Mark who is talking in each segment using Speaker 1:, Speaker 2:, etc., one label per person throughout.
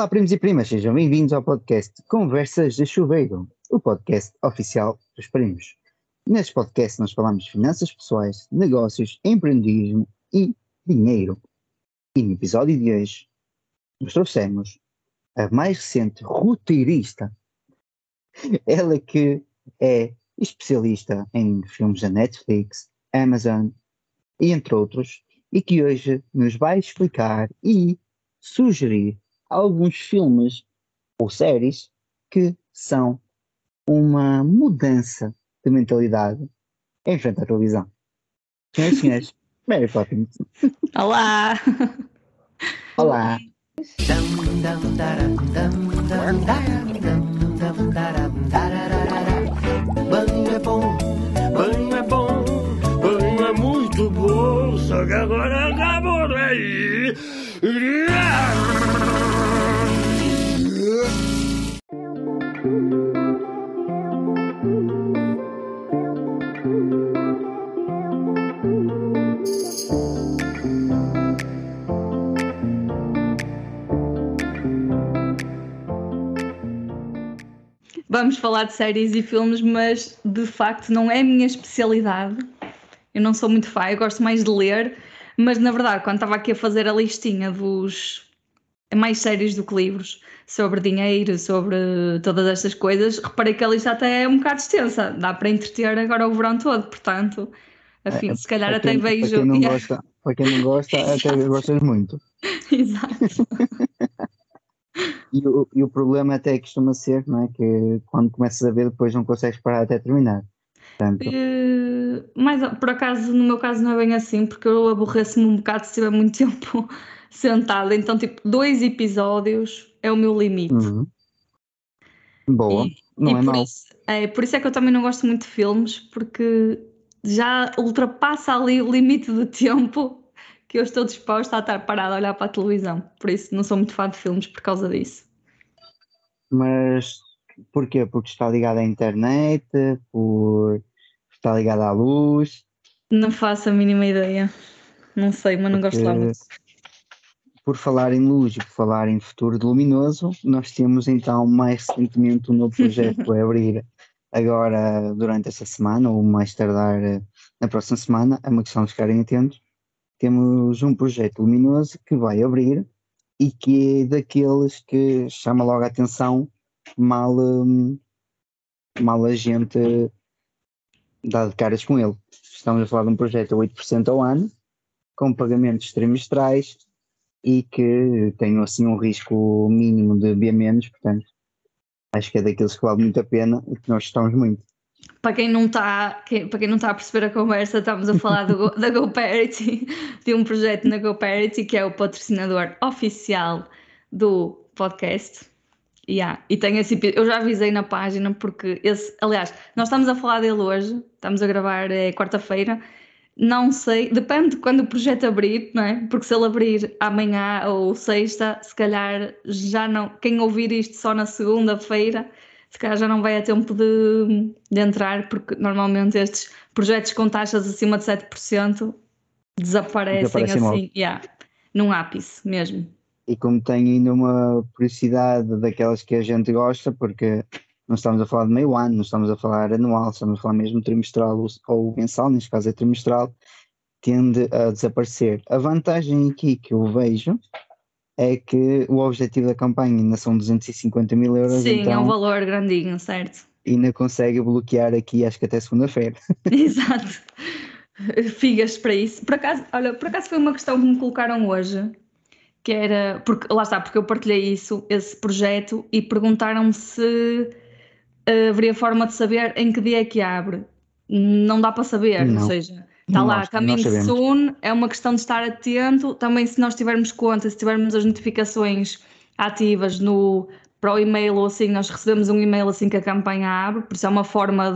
Speaker 1: Olá, primos e primas, sejam bem-vindos ao podcast Conversas de Chuveiro, o podcast oficial dos primos. Neste podcast nós falamos de finanças pessoais, negócios, empreendedorismo e dinheiro. E no episódio de hoje nos trouxemos a mais recente roteirista, ela que é especialista em filmes da Netflix, Amazon e entre outros, e que hoje nos vai explicar e sugerir alguns filmes ou séries que são uma mudança de mentalidade em frente à televisão. Senhoras e senhores, Mary Poppins.
Speaker 2: Olá!
Speaker 1: Olá!
Speaker 3: Banho é bom, banho é muito bom, só que agora acabou daí.
Speaker 2: Vamos falar de séries e filmes, mas de facto não é a minha especialidade. Eu não sou muito fã, eu gosto mais de ler, mas na verdade, quando estava aqui a fazer a listinha dos mais séries do que livros, sobre dinheiro, sobre todas estas coisas, reparei que a lista até é um bocado extensa, dá para entreter agora o verão todo, portanto, afim, se calhar até vejo.
Speaker 1: Para quem não gosta, até gostas muito.
Speaker 2: Exato.
Speaker 1: E o problema até costuma ser, não é? Que quando começas a ver, depois não consegues parar até terminar. Portanto,
Speaker 2: Mas por acaso, no meu caso, não é bem assim, porque eu aborreço-me um bocado se estiver muito tempo sentada. Então, tipo, 2 episódios é o meu limite.
Speaker 1: Boa, não é mau.
Speaker 2: Por isso é que eu também não gosto muito de filmes, porque já ultrapassa ali o limite de tempo que eu estou disposta a estar parada a olhar para a televisão. Por isso, não sou muito fã de filmes por causa disso.
Speaker 1: Mas porquê? Porque está ligado à internet, por estar ligado à luz,
Speaker 2: Não faço a mínima ideia. Não sei, mas não gosto lá muito.
Speaker 1: por falar em luz e por falar em futuro luminoso, nós temos então mais recentemente um novo projeto que vai abrir agora durante esta semana, ou mais tardar na próxima semana, é uma questão de ficarem atentos. Temos um projeto luminoso que vai abrir e que é daqueles que chama logo a atenção mal a gente dá de caras com ele. Estamos a falar de um projeto a 8% ao ano, com pagamentos trimestrais e que tem assim um risco mínimo de B-, portanto, acho que é daqueles que vale muito a pena e que nós gostamos muito.
Speaker 2: Para quem não está a perceber a conversa, estamos a falar da GoParity, de um projeto na GoParity, que é o patrocinador oficial do podcast. E tem eu já avisei na página, porque aliás, nós estamos a falar dele hoje, estamos a gravar quarta-feira, não sei, depende de quando o projeto abrir, não é? Porque se ele abrir amanhã ou sexta, se calhar já não, quem ouvir isto só na segunda-feira, se calhar já não vai a tempo de entrar, porque normalmente estes projetos com taxas acima de 7% desaparecem assim, num ápice mesmo.
Speaker 1: E como tem ainda uma periodicidade daquelas que a gente gosta, porque não estamos a falar de meio ano, não estamos a falar anual, estamos a falar mesmo trimestral ou mensal, neste caso é trimestral, tende a desaparecer. A vantagem aqui que eu vejo é que o objetivo da campanha ainda são 250 mil euros.
Speaker 2: Sim,
Speaker 1: então,
Speaker 2: é um valor grandinho, certo?
Speaker 1: E ainda consegue bloquear aqui, acho que até segunda-feira.
Speaker 2: Exato. Figas para isso. Por acaso foi uma questão que me colocaram hoje, que era, porque lá está, porque eu partilhei esse projeto e perguntaram-me se haveria forma de saber em que dia é que abre. Não dá para saber,
Speaker 1: Não.
Speaker 2: ou seja, está lá, coming soon, é uma questão de estar atento. Também, se nós tivermos conta, se tivermos as notificações ativas para o e-mail ou assim, nós recebemos um e-mail assim que a campanha abre, por isso é uma forma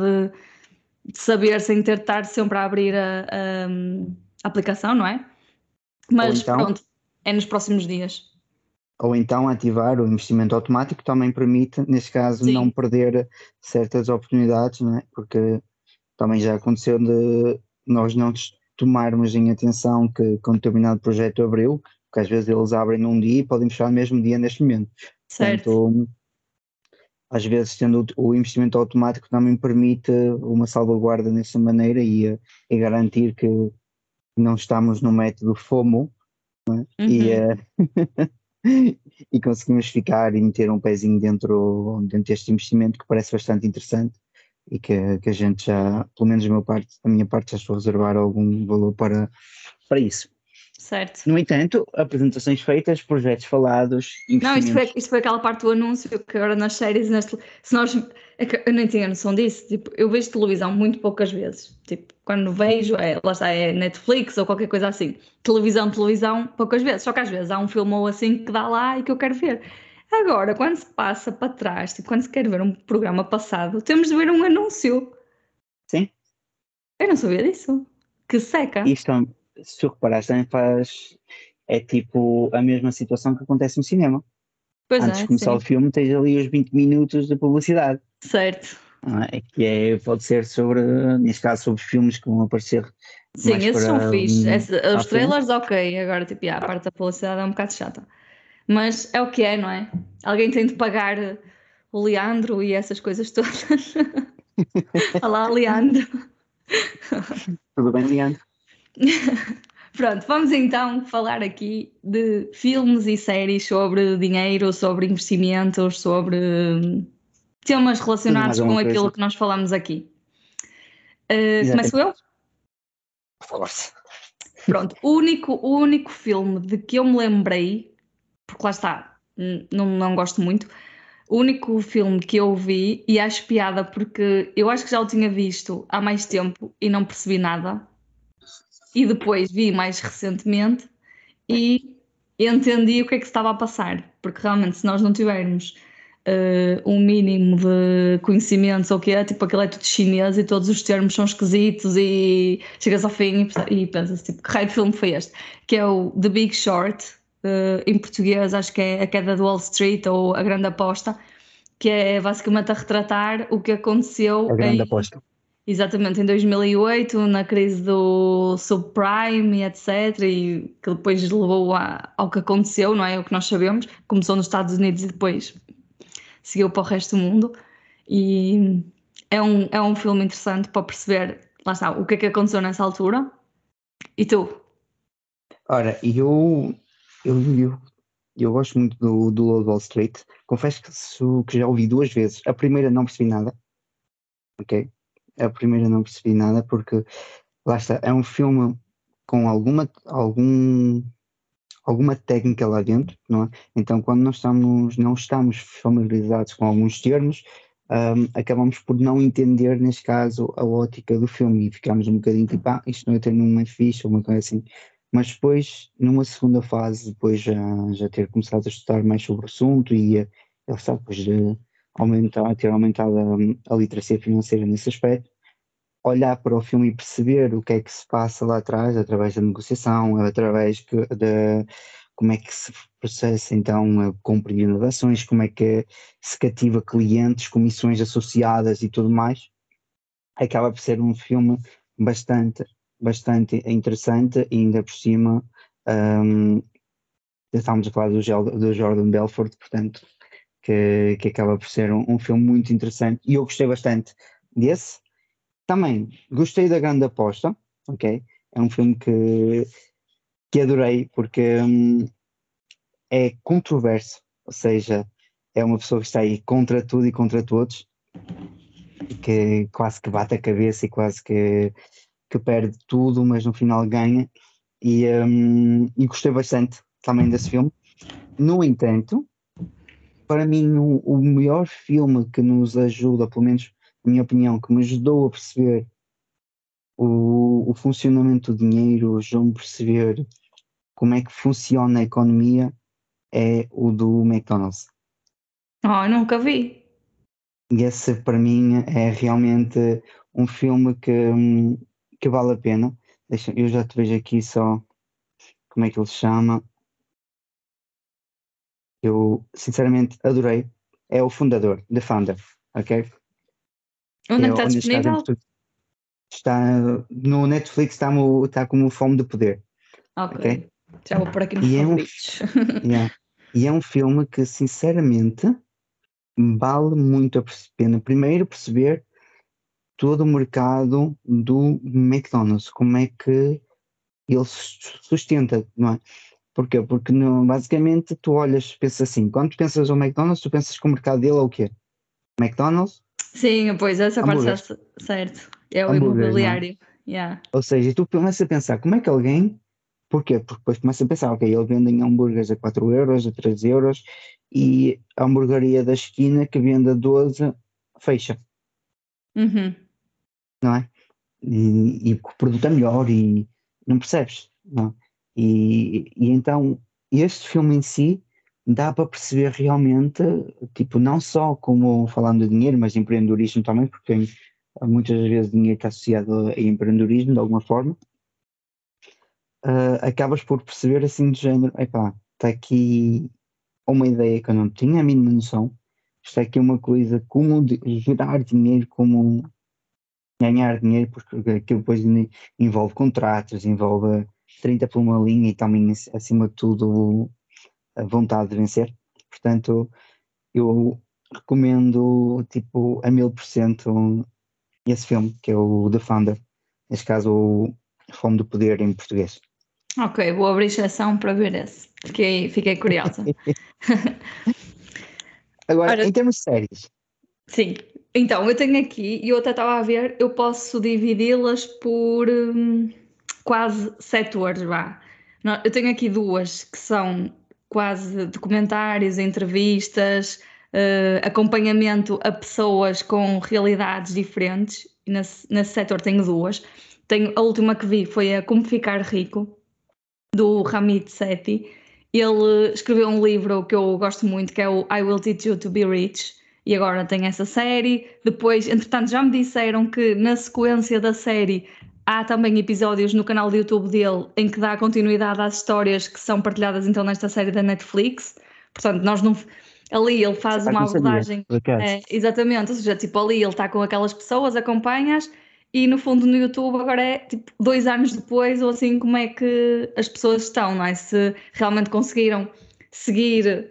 Speaker 2: de saber sem ter de estar sempre a abrir a aplicação, não é? Mas
Speaker 1: então,
Speaker 2: pronto, é nos próximos dias.
Speaker 1: Ou então ativar o investimento automático também permite, neste caso,
Speaker 2: Sim.
Speaker 1: não perder certas oportunidades, não é? Porque também já aconteceu de nós não tomarmos em atenção que um determinado projeto abriu, porque às vezes eles abrem num dia e podem fechar no mesmo dia neste momento.
Speaker 2: Certo.
Speaker 1: Portanto, às vezes tendo o investimento automático também permite uma salvaguarda dessa maneira e garantir que não estamos no método FOMO e,
Speaker 2: Uhum.
Speaker 1: e conseguimos ficar e meter um pezinho dentro deste investimento que parece bastante interessante e que a gente já, pelo menos da minha parte, já estou a reservar algum valor para isso.
Speaker 2: Certo.
Speaker 1: No entanto, apresentações feitas, projetos falados,
Speaker 2: Não,
Speaker 1: investimentos.
Speaker 2: isto foi aquela parte do anúncio que agora nas séries, se nós, é que eu nem tinha noção disso, tipo, eu vejo televisão muito poucas vezes, tipo, quando vejo, lá está, é Netflix ou qualquer coisa assim, televisão, poucas vezes, só que às vezes há um filme ou assim que dá lá e que eu quero ver. Agora, quando se passa para trás, tipo, quando se quer ver um programa passado, temos de ver um anúncio.
Speaker 1: Sim,
Speaker 2: Eu não sabia disso. Que seca.
Speaker 1: isto, se tu reparares, também é tipo a mesma situação que acontece no cinema.
Speaker 2: Pois
Speaker 1: Antes de
Speaker 2: é,
Speaker 1: começar o
Speaker 2: sim.
Speaker 1: filme, tens ali os 20 minutos de publicidade.
Speaker 2: Certo.
Speaker 1: Não é? Pode ser sobre, neste caso, sobre filmes que vão aparecer
Speaker 2: Sim,
Speaker 1: mais
Speaker 2: esses são fixes.
Speaker 1: para a
Speaker 2: Os
Speaker 1: frente.
Speaker 2: trailers, ok. Agora, tipo, a parte da publicidade é um bocado chata. Mas é o que é, não é? Alguém tem de pagar o Leandro e essas coisas todas. Olá, Leandro.
Speaker 1: Tudo bem, Leandro?
Speaker 2: Pronto, vamos então falar aqui de filmes e séries sobre dinheiro, sobre investimentos, sobre temas
Speaker 1: Tudo e
Speaker 2: relacionados
Speaker 1: mais
Speaker 2: com
Speaker 1: alguma
Speaker 2: aquilo
Speaker 1: coisa?
Speaker 2: que nós falamos aqui. Começo eu?
Speaker 1: Exatamente. Força.
Speaker 2: Pronto, o único filme de que eu me lembrei, porque lá está, não gosto muito. O único filme que eu vi, e acho piada porque eu acho que já o tinha visto há mais tempo e não percebi nada, e depois vi mais recentemente e entendi o que é que se estava a passar, porque realmente se nós não tivermos um mínimo de conhecimentos ou o que é, tipo aquilo é tudo chinês e todos os termos são esquisitos e chegas ao fim e pensas tipo, que raio de filme foi este? Que é o The Big Short, em português acho que é A Queda do Wall Street ou A Grande Aposta, que é basicamente a retratar o que
Speaker 1: A
Speaker 2: aconteceu
Speaker 1: grande aposta.
Speaker 2: exatamente em 2008, na crise do subprime e etc. E que depois levou ao que aconteceu, não é? O que nós sabemos. Começou nos Estados Unidos e depois seguiu para o resto do mundo. E é um filme interessante para perceber, lá está, o que é que aconteceu nessa altura. E tu?
Speaker 1: Ora, eu, eu, eu gosto muito do Lobo de Wall Street. Confesso que já ouvi duas vezes. A primeira não percebi nada, ok? A primeira não percebi nada porque, lá está, é um filme com alguma técnica lá dentro, não é? Então, quando não estamos familiarizados com alguns termos, acabamos por não entender, neste caso, a ótica do filme e ficamos um bocadinho tipo, isto não é ter nenhuma ficha ou uma coisa assim. Mas depois, numa segunda fase, depois já ter começado a estudar mais sobre o assunto ele sabe, depois de ter aumentado a literacia financeira nesse aspecto, olhar para o filme e perceber o que é que se passa lá atrás, através da negociação, através de como é que se processa então a compra e venda de ações, como é que se cativa clientes, comissões associadas e tudo mais, acaba por ser um filme bastante, bastante interessante e ainda por cima um, estamos a falar do Jordan Belfort, portanto, que acaba por ser um filme muito interessante e eu gostei bastante desse. Também gostei da Grande Aposta, ok? É um filme que adorei porque é controverso, ou seja, é uma pessoa que está aí contra tudo e contra todos e que quase que bate a cabeça e quase que perde tudo, mas no final ganha. E gostei bastante também desse filme. No entanto, para mim, o melhor filme que nos ajuda, pelo menos na minha opinião, que me ajudou a perceber o funcionamento do dinheiro, ajudou-me a perceber como é que funciona a economia, é o do McDonald's.
Speaker 2: Oh, nunca vi.
Speaker 1: E esse, para mim, é realmente um filme que vale a pena. Eu já te vejo aqui só como é que ele se chama. Eu, sinceramente, adorei. É o fundador, The Founder, ok?
Speaker 2: Onde é que está
Speaker 1: Ou neste caso, em
Speaker 2: disponível?
Speaker 1: português, está no Netflix, está como Fome de Poder,
Speaker 2: Ok.
Speaker 1: ok?
Speaker 2: Já vou por aqui nos
Speaker 1: E é um,
Speaker 2: favoritos.
Speaker 1: yeah. E é um filme que, sinceramente, vale muito a pena primeiro perceber todo o mercado do McDonald's, como é que ele se sustenta, não é? Porquê? Porque basicamente tu olhas, pensas assim, quando tu pensas no McDonald's, tu pensas que o mercado dele é o quê? McDonald's,
Speaker 2: Sim, pois essa parte está
Speaker 1: hambúrgueres,
Speaker 2: certo. É o
Speaker 1: hambúrgueres, não é?
Speaker 2: imobiliário. Yeah.
Speaker 1: Ou seja, tu começas a pensar, como é que alguém, porquê? Porque depois começas a pensar, ok, ele vendem hambúrgueres a 4 euros, a 3 euros, e a hambúrgueria da esquina que vende a 12 fecha,
Speaker 2: Uhum.
Speaker 1: não é? E o produto é melhor e não percebes, não é? E então este filme em si dá para perceber realmente, tipo, não só como falando de dinheiro, mas de empreendedorismo também, porque muitas vezes dinheiro está associado a empreendedorismo de alguma forma. Acabas por perceber assim de género, epá, está aqui uma ideia que eu não tinha a mínima noção, está aqui uma coisa como gerar dinheiro, como ganhar dinheiro, porque aquilo depois envolve contratos, envolve 30 por uma linha e também, acima de tudo, a vontade de vencer. Portanto, eu recomendo, tipo, a 1000% esse filme, que é o The Founder, neste caso, o Fome do Poder em português.
Speaker 2: Ok, vou abrir exceção para ver esse. Fiquei curiosa.
Speaker 1: Agora,
Speaker 2: Ora,
Speaker 1: em termos de séries,
Speaker 2: sim. Então, eu tenho aqui, e eu até estava a ver, eu posso dividi-las por quase setores, vá. Eu tenho aqui duas que são quase documentários, entrevistas, acompanhamento a pessoas com realidades diferentes. E nesse setor tenho duas. A última que vi foi a Como Ficar Rico, do Ramit Sethi. Ele escreveu um livro que eu gosto muito, que é o I Will Teach You to Be Rich, e agora tem essa série. Depois, entretanto, já me disseram que na sequência da série há também episódios no canal do YouTube dele em que dá continuidade às histórias que são partilhadas então nesta série da Netflix. Portanto, nós não. Ali ele faz uma
Speaker 1: não sabia,
Speaker 2: abordagem.
Speaker 1: por acaso.
Speaker 2: Exatamente, ou seja, tipo ali ele está com aquelas pessoas, acompanhas, e no fundo no YouTube agora é tipo 2 anos depois, ou assim, como é que as pessoas estão, não é? Se realmente conseguiram seguir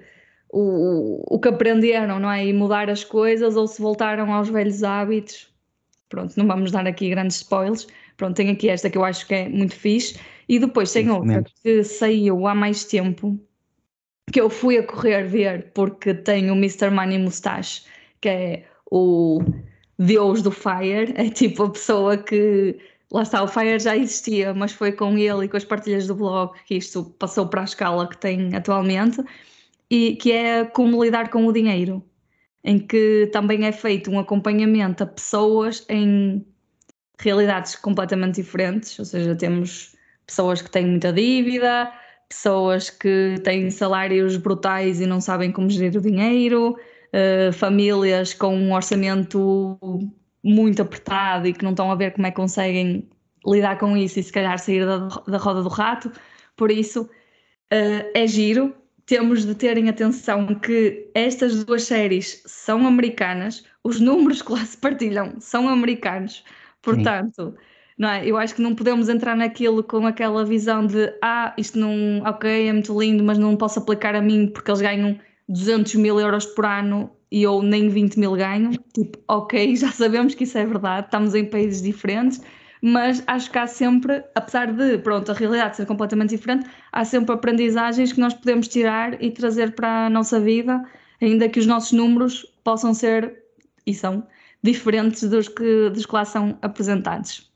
Speaker 2: o que aprenderam, não é? E mudar as coisas, ou se voltaram aos velhos hábitos. Pronto, não vamos dar aqui grandes spoilers. Pronto, tenho aqui esta que eu acho que é muito fixe. E depois tem outra
Speaker 1: Recomendo.
Speaker 2: que saiu há mais tempo, que eu fui a correr ver porque tem o Mr. Money Mustache, que é o deus do Fire, é tipo a pessoa que. Lá está, o Fire já existia, mas foi com ele e com as partilhas do blog que isto passou para a escala que tem atualmente, e que é como lidar com o dinheiro, em que também é feito um acompanhamento a pessoas em realidades completamente diferentes, ou seja, temos pessoas que têm muita dívida, pessoas que têm salários brutais e não sabem como gerir o dinheiro, famílias com um orçamento muito apertado e que não estão a ver como é que conseguem lidar com isso e se calhar sair da roda do rato. Por isso, é giro. Temos de terem atenção que estas duas séries são americanas, os números que lá se partilham são americanos,
Speaker 1: Sim.
Speaker 2: portanto, não é? Eu acho que não podemos entrar naquilo com aquela visão de isto não, ok, é muito lindo, mas não posso aplicar a mim porque eles ganham 200 mil euros por ano e eu nem 20 mil ganho. Tipo, ok, já sabemos que isso é verdade, estamos em países diferentes, mas acho que há sempre, apesar de, pronto, a realidade ser completamente diferente, há sempre aprendizagens que nós podemos tirar e trazer para a nossa vida, ainda que os nossos números possam ser, e são, diferentes dos que lá são apresentados.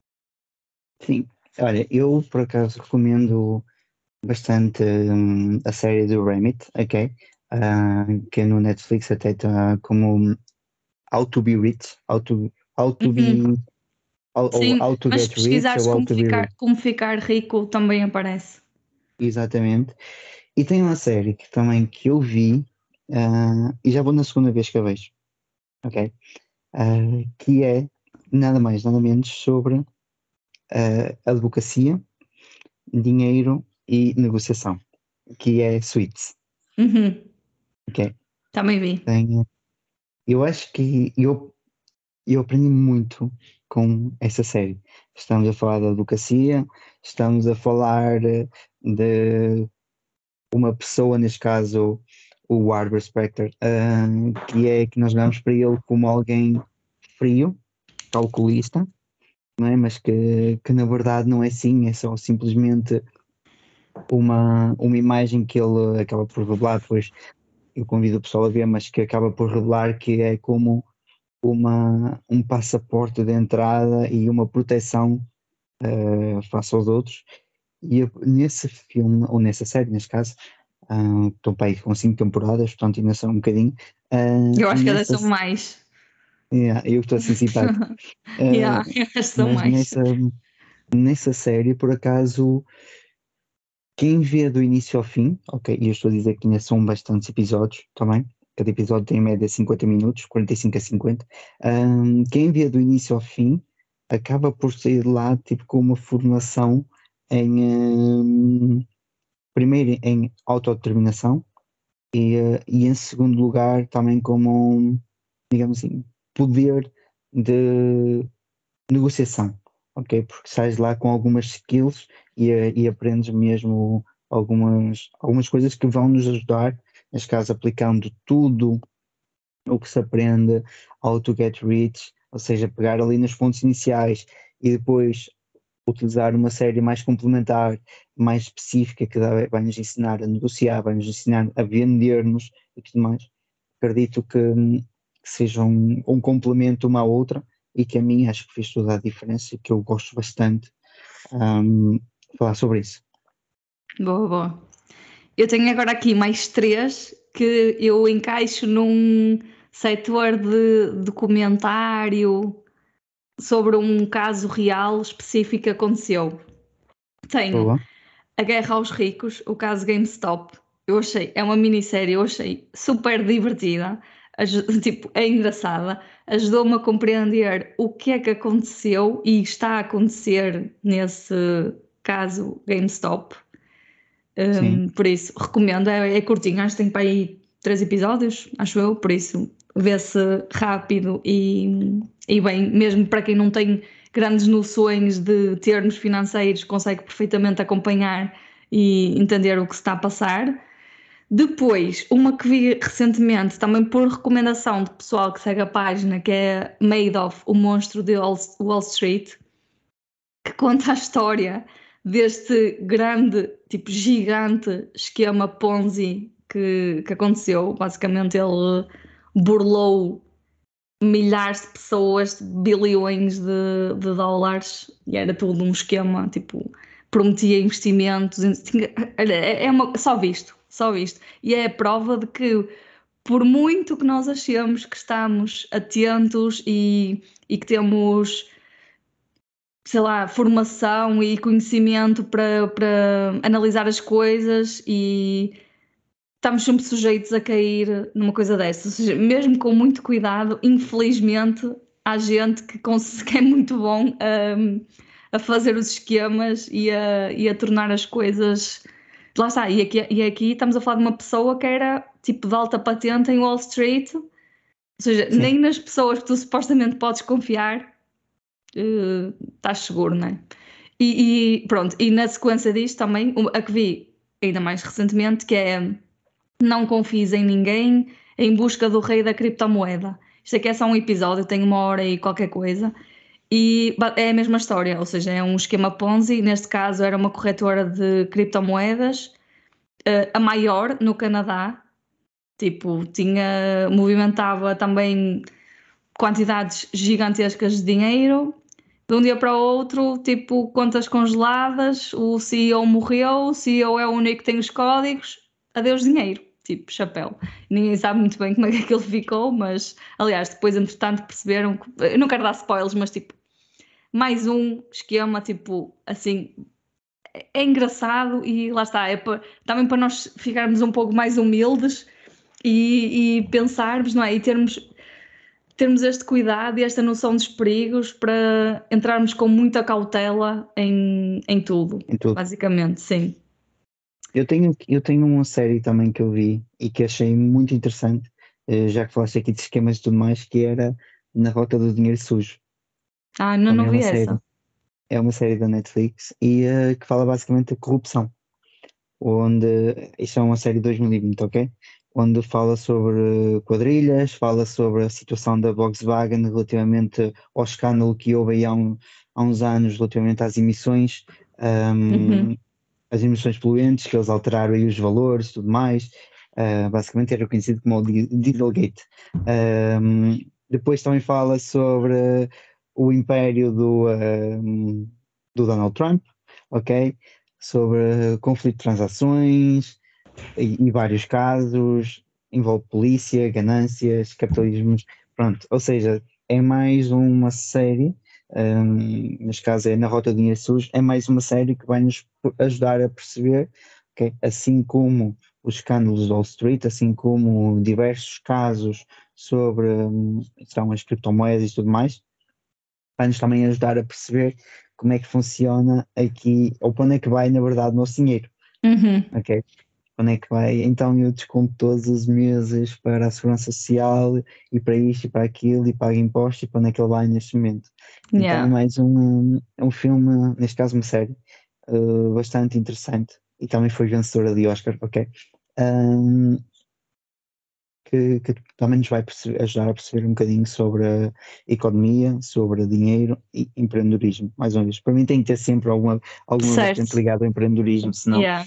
Speaker 1: Sim. Olha, eu por acaso recomendo bastante a série do Remit, ok? Que no Netflix até está como How to Be Rich, how to
Speaker 2: Uhum.
Speaker 1: be, ou
Speaker 2: Sim,
Speaker 1: How to
Speaker 2: mas se
Speaker 1: Get Rich,
Speaker 2: pesquisares
Speaker 1: ou How to Be Rich,
Speaker 2: como ficar rico, também aparece.
Speaker 1: exatamente. E tem uma série que também que eu vi, e já vou na segunda vez que a vejo, ok? Que é nada mais, nada menos sobre advocacia, dinheiro e negociação, que é Suits,
Speaker 2: Uhum.
Speaker 1: ok?
Speaker 2: Também vi.
Speaker 1: Tem, eu acho que eu aprendi muito com essa série. Estamos a falar da advocacia, estamos a falar de uma pessoa, neste caso o Harvey Specter, que nós olhamos para ele como alguém frio, calculista, não é? Mas que na verdade não é assim, é só simplesmente uma imagem que ele acaba por revelar. Depois eu convido o pessoal a ver, mas que acaba por revelar que é como um passaporte de entrada e uma proteção face aos outros. E nesse filme, ou nessa série, nesse caso, estão para aí com 5 temporadas, portanto ainda são um bocadinho.
Speaker 2: Eu acho que elas
Speaker 1: Nessa,
Speaker 2: são mais.
Speaker 1: eu estou assim simpático.
Speaker 2: Yeah, eu acho que são
Speaker 1: Mas
Speaker 2: mais.
Speaker 1: nessa série, por acaso, quem vê do início ao fim, ok, e eu estou a dizer que ainda são bastantes episódios também, cada episódio tem em média 50 minutos, 45 a 50. Quem vê do início ao fim acaba por sair de lá tipo com uma formação primeiro em autodeterminação e em segundo lugar também como, digamos assim, poder de negociação, ok? Porque sais lá com algumas skills e aprendes mesmo algumas coisas que vão nos ajudar, neste caso aplicando tudo o que se aprende how to get rich, ou seja, pegar ali nos pontos iniciais e depois utilizar uma série mais complementar, mais específica, que vai nos ensinar a negociar, vai nos ensinar a vender-nos e tudo mais. Acredito que seja um complemento uma à outra e que a mim acho que fez toda a diferença e que eu gosto bastante de falar sobre isso.
Speaker 2: Boa, boa. Eu tenho agora aqui mais 3 que eu encaixo num setor de documentário sobre um caso real específico que aconteceu. Tenho
Speaker 1: Boa.
Speaker 2: A Guerra aos Ricos, o caso GameStop. É uma minissérie, eu achei super divertida, tipo, é engraçada, ajudou-me a compreender o que é que aconteceu e está a acontecer nesse caso GameStop.
Speaker 1: Sim.
Speaker 2: Por isso, recomendo, é curtinho, acho que tem para aí 3 episódios, acho eu, por isso vê-se rápido e bem, mesmo para quem não tem grandes noções de termos financeiros, consegue perfeitamente acompanhar e entender o que se está a passar. Depois, uma que vi recentemente, também por recomendação de pessoal que segue a página, que é Madoff, o monstro de Wall Street, que conta a história deste grande, tipo gigante esquema Ponzi que aconteceu. Basicamente, ele burlou milhares de pessoas, bilhões de dólares, e era tudo um esquema, tipo, prometia investimentos. Só visto, só visto. E é a prova de que, por muito que nós achemos que estamos atentos e que temos, sei lá, formação e conhecimento para analisar as coisas e estamos sempre sujeitos a cair numa coisa dessas. Ou seja, mesmo com muito cuidado, infelizmente, há gente que é muito bom a fazer os esquemas e a tornar as coisas. Lá está, e aqui estamos a falar de uma pessoa que era tipo de alta patente em Wall Street, ou seja,
Speaker 1: Sim.
Speaker 2: nem nas pessoas que tu supostamente podes confiar estás seguro, não é? E pronto, e na sequência disto também, a que vi ainda mais recentemente, que é Não Confies em Ninguém, em busca do rei da criptomoeda. Isto aqui é só um episódio, tem 1 hora e qualquer coisa. E é a mesma história, ou seja, é um esquema Ponzi. Neste caso era uma corretora de criptomoedas, a maior no Canadá. Tipo, movimentava também quantidades gigantescas de dinheiro. De um dia para o outro, tipo, contas congeladas, o CEO morreu, o CEO é o único que tem os códigos, adeus dinheiro, tipo, chapéu. Ninguém sabe muito bem como é que aquilo ficou, mas, aliás, depois, entretanto, perceberam que, eu não quero dar spoilers, mas, tipo, mais um esquema, tipo, assim, é engraçado e lá está, também para nós ficarmos um pouco mais humildes e pensarmos, não é? E termos este cuidado e esta noção dos perigos para entrarmos com muita cautela em tudo,
Speaker 1: Em tudo.
Speaker 2: basicamente, sim.
Speaker 1: Eu tenho uma série também que eu vi e que achei muito interessante, já que falaste aqui de esquemas e tudo mais, que era Na Rota do Dinheiro Sujo.
Speaker 2: Ah, não,
Speaker 1: Também
Speaker 2: não vi essa.
Speaker 1: é uma série da Netflix e que fala basicamente da corrupção. onde isto é uma série de 2020, ok? Onde fala sobre quadrilhas, fala sobre a situação da Volkswagen relativamente ao escândalo que houve aí há uns anos relativamente às emissões,
Speaker 2: Uhum.
Speaker 1: as emissões poluentes, que eles alteraram aí os valores e tudo mais. Basicamente era conhecido como o Dieselgate. Depois também fala sobre o império do Donald Trump, ok? Sobre conflito de transações e vários casos, envolve polícia, ganâncias, capitalismos, pronto. Ou seja, é mais uma série, neste caso é Na Rota do Dinheiro Sujo, é mais uma série que vai nos ajudar a perceber, ok? Assim como os escândalos de Wall Street, assim como diversos casos sobre são as criptomoedas e tudo mais, vai-nos também ajudar a perceber como é que funciona aqui, ou para onde é que vai, na verdade, o nosso dinheiro,
Speaker 2: Uhum.
Speaker 1: ok? Onde é que vai? Então eu desconto todos os meses para a Segurança Social e para isto e para aquilo e pago impostos e para onde é que ele vai neste momento. Então é
Speaker 2: Yeah.
Speaker 1: mais um filme, neste caso uma série, bastante interessante e também foi vencedora de Oscar, ok? Um, que também nos vai ajudar a perceber um bocadinho sobre a economia, sobre dinheiro e empreendedorismo. Mais uma vez, para mim tem que ter sempre alguma vertente
Speaker 2: Certo.
Speaker 1: ligada ao empreendedorismo, senão
Speaker 2: Yeah.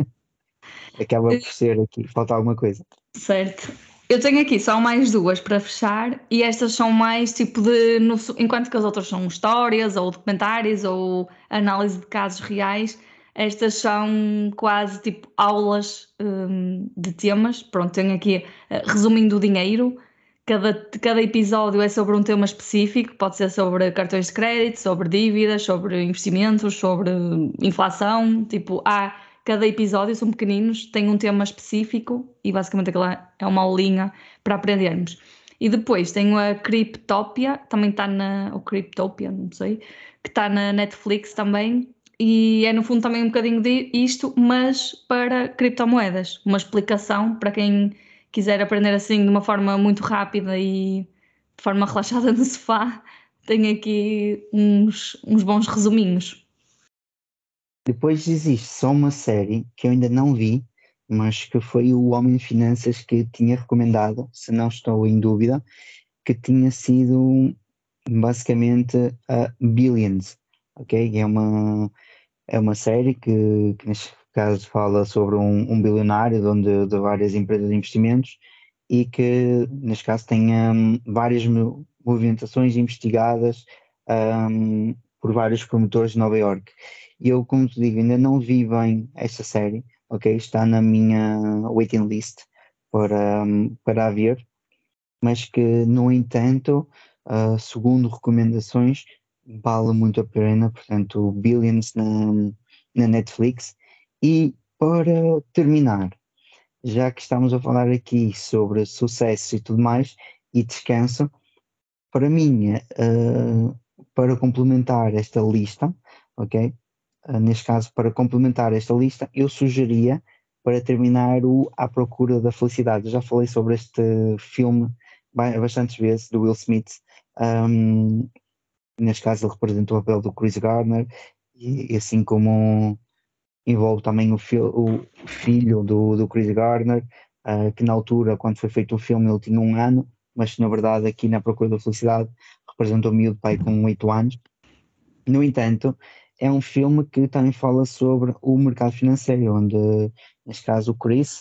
Speaker 1: acaba por ser aqui, falta alguma coisa.
Speaker 2: Certo. Eu tenho aqui só mais duas para fechar e estas são mais tipo de. Enquanto que as outras são histórias ou documentários ou análise de casos reais, estas são quase tipo aulas de temas. Pronto, tenho aqui resumindo o dinheiro. Cada episódio é sobre um tema específico, pode ser sobre cartões de crédito, sobre dívidas, sobre investimentos, sobre inflação. Tipo, cada episódio são pequeninos, tem um tema específico e basicamente aquela é uma aulinha para aprendermos. E depois tenho a Cryptopia, também está ou Cryptopia, não sei, que está na Netflix também. E é no fundo também um bocadinho de isto, mas para criptomoedas. Uma explicação para quem quiser aprender assim de uma forma muito rápida e de forma relaxada no sofá. Tenho aqui uns bons resuminhos.
Speaker 1: Depois existe só uma série que eu ainda não vi, mas que foi o Homem de Finanças que tinha recomendado, se não estou em dúvida, que tinha sido basicamente a Billions, ok? É uma série que neste caso fala sobre um bilionário de várias empresas de investimentos e que neste caso tem várias movimentações investigadas por vários promotores de Nova Iorque. E eu, como te digo, ainda não vi bem esta série, ok? Está na minha waiting list para a ver, mas que, no entanto, segundo recomendações, vale muito a pena, portanto, Billions na Netflix. E para terminar, já que estamos a falar aqui sobre sucesso e tudo mais, e descanso, para mim, para complementar esta lista, ok? Neste caso, para complementar esta lista, eu sugeria para terminar o À Procura da Felicidade. Eu já falei sobre este filme bastantes vezes, do Will Smith. Um, Neste caso, ele representa o papel do Chris Gardner, e assim como envolve também o filho do Chris Gardner, que na altura, quando foi feito o filme, ele tinha 1 ano, mas na verdade, aqui na Procura da Felicidade, representa o miúdo pai com 8 anos. No entanto, é um filme que também fala sobre o mercado financeiro, onde, neste caso, o Chris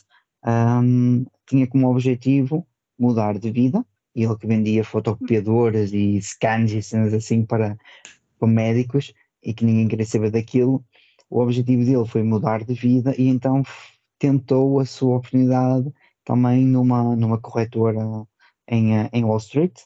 Speaker 1: tinha como objetivo mudar de vida, e ele que vendia fotocopiadoras e scans e cenas assim para médicos, e que ninguém queria saber daquilo. O objetivo dele foi mudar de vida e então tentou a sua oportunidade também numa corretora em Wall Street,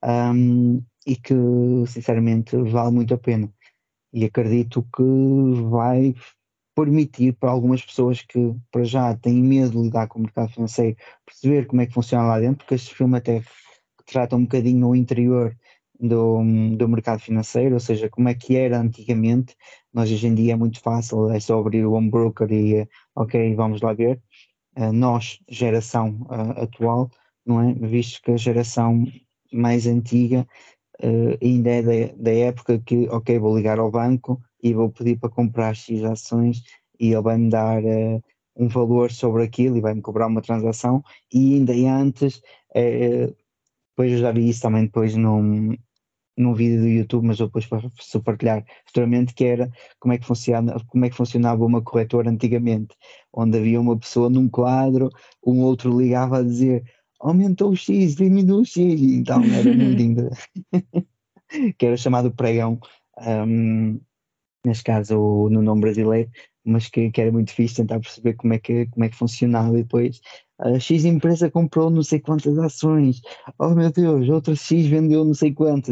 Speaker 1: e que sinceramente vale muito a pena. E acredito que vai permitir para algumas pessoas que para já têm medo de lidar com o mercado financeiro perceber como é que funciona lá dentro, porque este filme até trata um bocadinho o interior do mercado financeiro, ou seja, como é que era antigamente. Nós hoje em dia é muito fácil, é só abrir o home broker e ok, vamos lá ver. Nós, geração atual, não é? Visto que a geração mais antiga ainda é da época que, ok, vou ligar ao banco e vou pedir para comprar X ações e ele vai-me dar um valor sobre aquilo e vai-me cobrar uma transação, e ainda antes, depois eu já vi isso também depois num vídeo do YouTube, mas eu depois posso partilhar futuramente, que era como é que funcionava uma corretora antigamente, onde havia uma pessoa num quadro, um outro ligava a dizer aumentou o X, diminuiu o X, então era muito lindo, que era chamado pregão, neste caso no nome brasileiro, mas que era muito fixe tentar perceber como é que funcionava, e depois a X empresa comprou não sei quantas ações, oh meu Deus, outra X vendeu não sei quantas,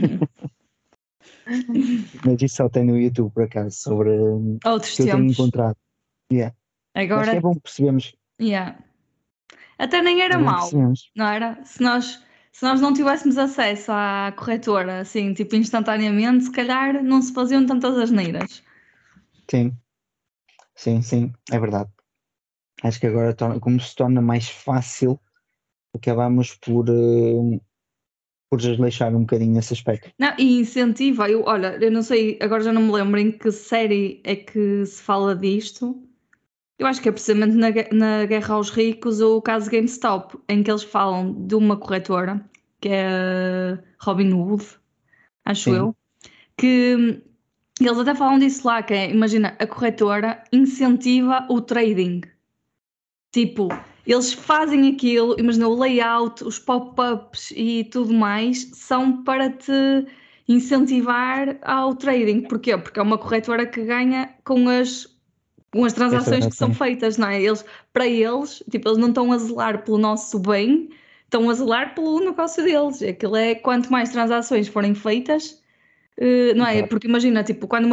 Speaker 1: mas isso só tem no YouTube por acaso, sobre
Speaker 2: Outros
Speaker 1: que eu tenho
Speaker 2: tempos.
Speaker 1: encontrado. Yeah. Acho que
Speaker 2: Agora,
Speaker 1: é bom que percebemos,
Speaker 2: yeah. Até nem era
Speaker 1: é bom que
Speaker 2: mau,
Speaker 1: percebemos.
Speaker 2: não era? Se nós não tivéssemos acesso à corretora, assim, tipo, instantaneamente, se calhar não se faziam tantas asneiras.
Speaker 1: Sim, sim, é verdade. Acho que agora como se torna mais fácil, acabamos por desleixar um bocadinho nesse aspecto.
Speaker 2: Não, e incentiva, olha, eu não sei, agora já não me lembro em que série é que se fala disto. Eu acho que é precisamente na Guerra aos Ricos ou o caso GameStop, em que eles falam de uma corretora, que é a Robinhood, acho
Speaker 1: Sim,
Speaker 2: eu, que eles até falam disso lá, que é, imagina, a corretora incentiva o trading. Tipo, eles fazem aquilo, imagina o layout, os pop-ups e tudo mais, são para te incentivar ao trading. Porquê? Porque é uma corretora que ganha com as
Speaker 1: essa
Speaker 2: transações que são
Speaker 1: razão.
Speaker 2: feitas, não é? Para eles, tipo, eles não estão a zelar pelo nosso bem, estão a zelar pelo negócio deles. Aquilo é quanto mais transações forem feitas, não é?
Speaker 1: Exato.
Speaker 2: Porque imagina, tipo, quando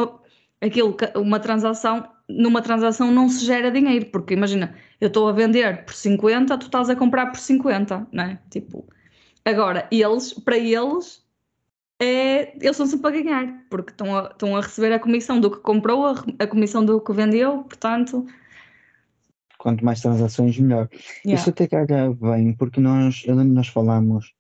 Speaker 2: numa transação não se gera dinheiro, porque imagina, eu estou a vender por 50, tu estás a comprar por 50, não é? Tipo, agora, para eles, eles estão sempre a ganhar, porque estão a receber a comissão do que comprou, a comissão do que vendeu, portanto,
Speaker 1: Quanto mais transações, melhor.
Speaker 2: yeah.
Speaker 1: Isso até calha bem, porque eu lembro que nós falámos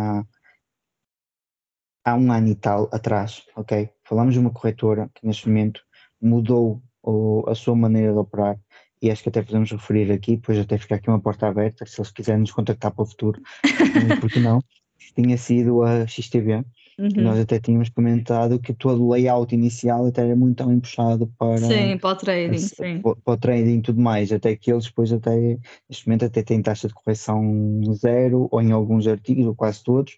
Speaker 1: há um ano e tal atrás, ok? Falámos de uma corretora que neste momento mudou a sua maneira de operar, e acho que até podemos referir aqui, depois até ficar aqui uma porta aberta, se eles quiserem nos contactar para o futuro, porque não? Tinha sido a XTB, que nós
Speaker 2: Uhum.
Speaker 1: até tínhamos comentado que todo o layout inicial até era muito bem puxado
Speaker 2: Sim, para o trading, sim.
Speaker 1: para o trading e tudo mais, até que eles depois neste momento até têm taxa de correção zero, ou em alguns artigos, ou quase todos,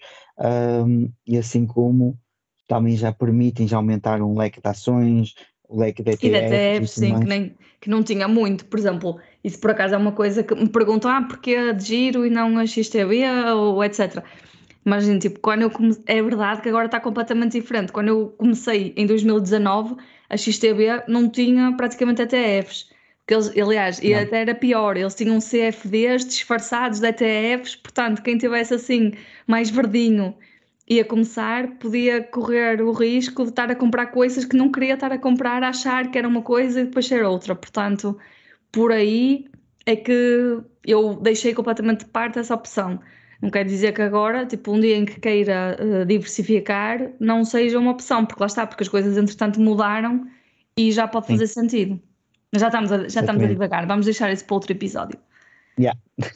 Speaker 1: e assim como também já permitem já aumentar um leque de ações, o leque de
Speaker 2: E de
Speaker 1: ETFs e
Speaker 2: ETFs,
Speaker 1: tudo
Speaker 2: sim,
Speaker 1: mais.
Speaker 2: que não tinha muito. Por exemplo, isso por acaso é uma coisa que me perguntam, porquê a de Giro e não a XTB ou etc. Mas, gente, tipo, quando eu comecei, é verdade que agora está completamente diferente. Quando eu comecei em 2019, a XTB não tinha praticamente ETFs. Porque eles, aliás, e
Speaker 1: Não,
Speaker 2: até era pior, eles tinham CFDs disfarçados de ETFs, portanto, quem tivesse assim mais verdinho ia começar, podia correr o risco de estar a comprar coisas que não queria estar a comprar, a achar que era uma coisa e depois ser outra. Portanto, por aí é que eu deixei completamente de parte essa opção. Não quer dizer que agora, tipo, um dia em que queira diversificar, não seja uma opção, porque lá está, porque as coisas entretanto mudaram e já pode
Speaker 1: sim,
Speaker 2: fazer sentido. Mas já estamos a
Speaker 1: exatamente.
Speaker 2: divagar, vamos deixar isso para outro episódio.
Speaker 1: Yeah.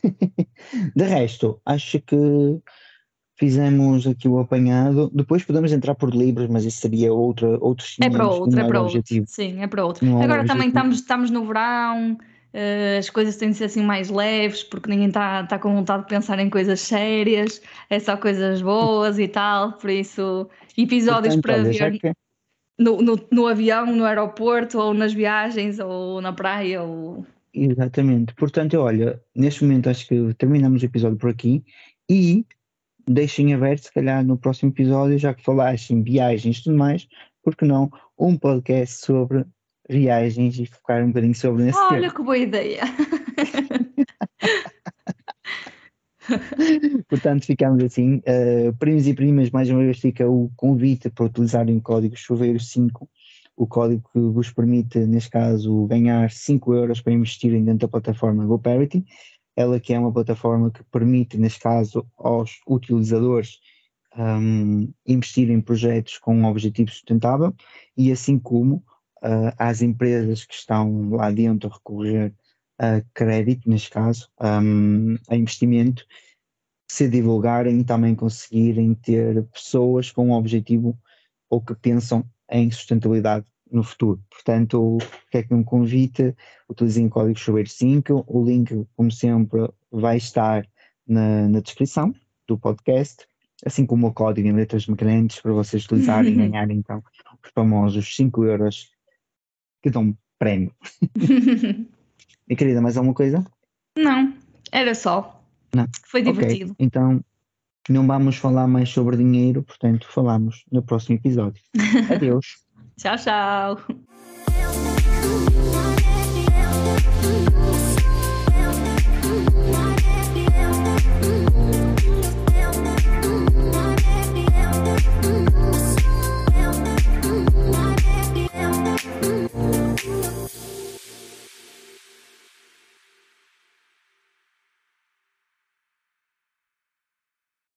Speaker 1: De resto, acho que fizemos aqui o apanhado. Depois podemos entrar por livros, mas isso seria outros
Speaker 2: É para
Speaker 1: 500,
Speaker 2: outro,
Speaker 1: não
Speaker 2: é
Speaker 1: é o
Speaker 2: para outro.
Speaker 1: objetivo.
Speaker 2: Sim, é para outro.
Speaker 1: Não é o
Speaker 2: Agora também
Speaker 1: objetivo.
Speaker 2: estamos no verão, as coisas têm de ser assim mais leves, porque ninguém está com vontade de pensar em coisas sérias, é só coisas boas e tal, por isso, episódios
Speaker 1: Portanto,
Speaker 2: para
Speaker 1: olha, já
Speaker 2: ver
Speaker 1: que.
Speaker 2: no avião, no aeroporto, ou nas viagens, ou na praia, ou...
Speaker 1: Exatamente. Portanto, olha, neste momento acho que terminamos o episódio por aqui, e deixem aberto, se calhar no próximo episódio, já que falaste em viagens e tudo mais, porque não um podcast sobre viagens e focar um bocadinho sobre esse
Speaker 2: Olha
Speaker 1: tema.
Speaker 2: que boa ideia!
Speaker 1: Portanto, ficamos assim. Primos e primas, mais uma vez fica o convite para utilizarem o código Chuveiro5, o código que vos permite, neste caso, ganhar 5 euros para investirem dentro da plataforma GoParity. Ela que é uma plataforma que permite, neste caso, aos utilizadores investir em projetos com um objetivo sustentável, e assim como às empresas que estão lá dentro a recorrer a crédito, neste caso, a investimento, se divulgarem e também conseguirem ter pessoas com um objetivo ou que pensam em sustentabilidade no futuro. Portanto, fica aqui um convite, utilizem o código Chuveiro5, o link, como sempre, vai estar na descrição do podcast, assim como o código em letras grandes para vocês utilizarem e ganharem então os famosos 5 euros que dão prémio. Minha querida, mais alguma coisa?
Speaker 2: Não, era só.
Speaker 1: Não.
Speaker 2: Foi
Speaker 1: Ok,
Speaker 2: divertido.
Speaker 1: então não vamos falar mais sobre dinheiro, portanto falamos no próximo episódio. Adeus.
Speaker 2: Tchau, tchau.